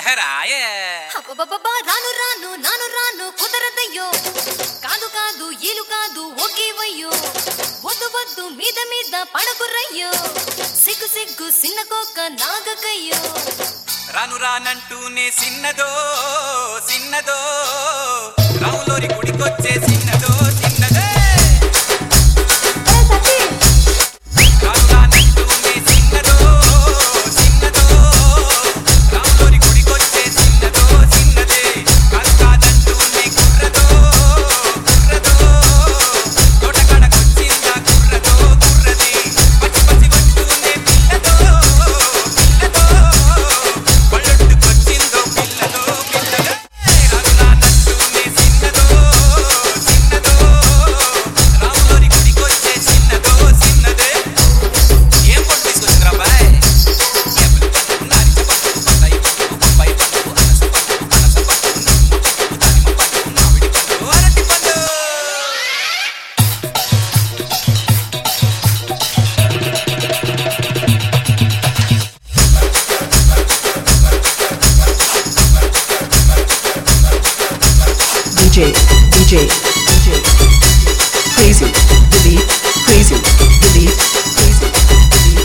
రాయే రాను రాను నాను రాను కుదరదయ్యో కాదు కాదు ఈలు కాదు ఒకేవయ్యో వద్దు వద్దు మీద మీద పడకురయ్యో సిగ్గు సిగ్గు సిన్నకోక నాగకయ్యో రాను రానంటూనే సిన్నదో సిన్నదో రాములోరి గుడికొచ్చే సిన్నదో సిన్నదే DJ crazy believe crazy believe crazy believe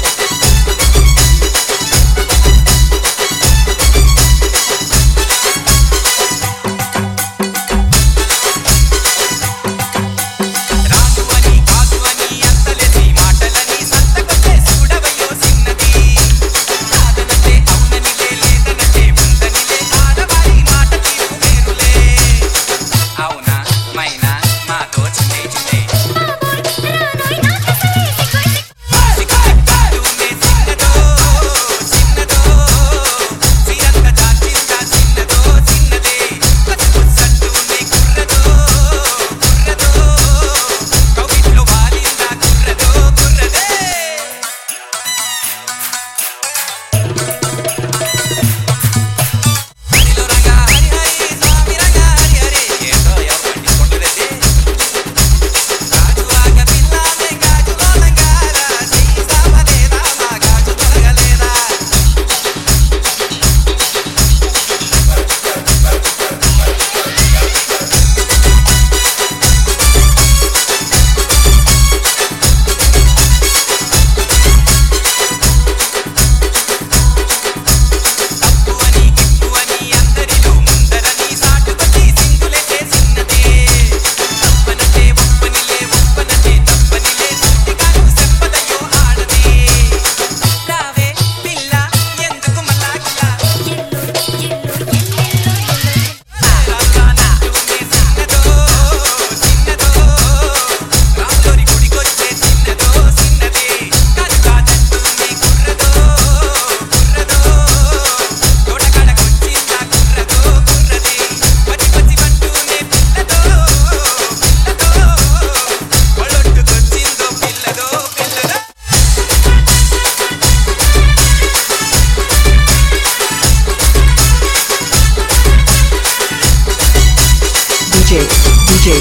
DJ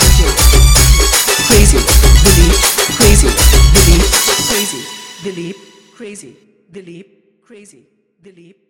crazy believe crazy believe crazy believe crazy believe crazy believe